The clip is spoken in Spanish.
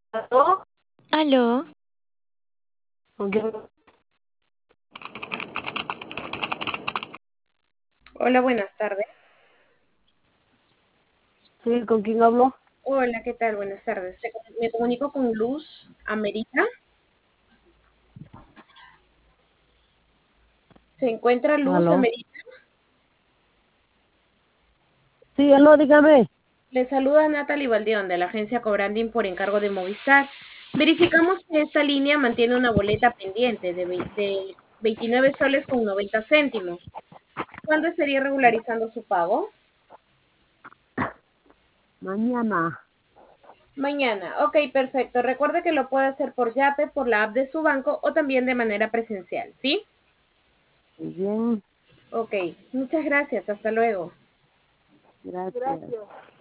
¿Aló? Aló, ¿Con quién? Hola, buenas tardes. Sí, ¿con quién habló? Hola, ¿qué tal? Buenas tardes. Me comunico con Luz Amerita. ¿Se encuentra Luz ¿Aló? Amerita? Sí, aló, dígame. Le saluda Natalie Valdeón de la agencia Cobranding por encargo de Movistar. Verificamos que esta línea mantiene una boleta pendiente de 29 soles con 90 céntimos. ¿Cuándo estaría regularizando su pago? Mañana. Mañana. Ok, perfecto. Recuerde que lo puede hacer por Yape, por la app de su banco o también de manera presencial, ¿sí? Muy bien, Ok, muchas gracias. Hasta luego. gracias.